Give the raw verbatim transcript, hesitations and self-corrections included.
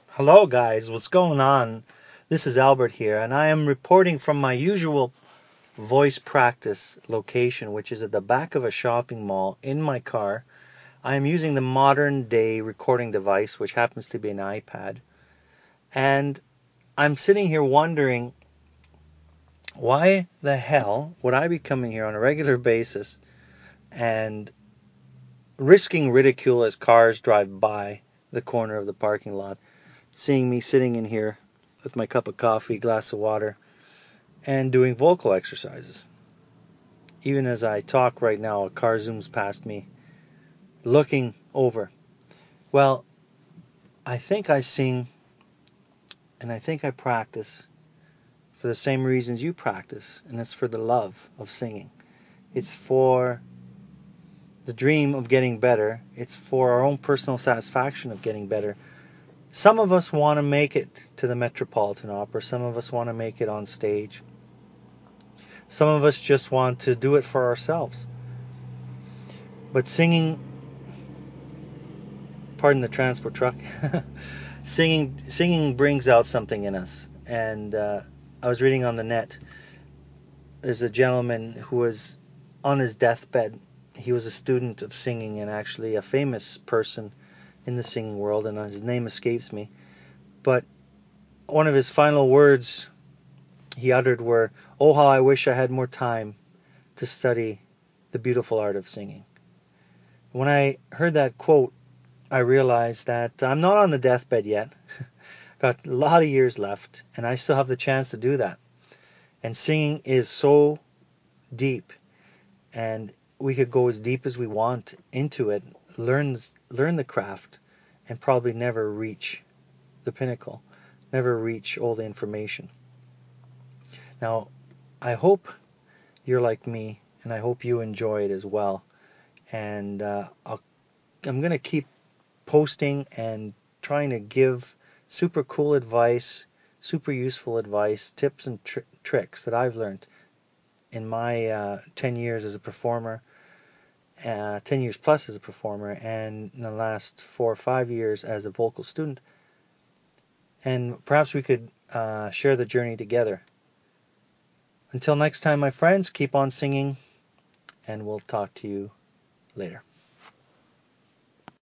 Hello, guys. What's going on? This is Albert here, and I am reporting from my usual voice practice location, which is at the back of a shopping mall in my car. I am using the modern day recording device, which happens to be an iPad. And I'm sitting here wondering why the hell would I be coming here on a regular basis and risking ridicule as cars drive by the corner of the parking lot, seeing me sitting in here with my cup of coffee, glass of water, and doing vocal exercises. Even as I talk right now, a car zooms past me, looking over. Well, I think I sing and I think I practice for the same reasons you practice, and it's for the love of singing. It's for the dream of getting better. It's for our own personal satisfaction of getting better. Some of us want to make it to the Metropolitan Opera. Some of us want to make it on stage. Some of us just want to do it for ourselves. But singing, pardon the transport truck, singing singing brings out something in us. And uh, I was reading on the net, there's a gentleman who was on his deathbed. He was a student of singing and actually a famous person in the singing world, and his name escapes me. But one of his final words he uttered were, "Oh, how I wish I had more time to study the beautiful art of singing." When I heard that quote, I realized that I'm not on the deathbed yet. Got a lot of years left, and I still have the chance to do that. And singing is so deep, and we could go as deep as we want into it, learn learn the craft, and probably never reach the pinnacle, never reach all the information. Now, I hope you're like me, and I hope you enjoy it as well. And uh, I'll, I'm going to keep posting and trying to give super cool advice, super useful advice, tips and tr- tricks that I've learned in my uh, ten years as a performer, uh, ten years plus as a performer, and in the last four or five years as a vocal student. And perhaps we could uh, share the journey together. Until next time, my friends, keep on singing, and we'll talk to you later.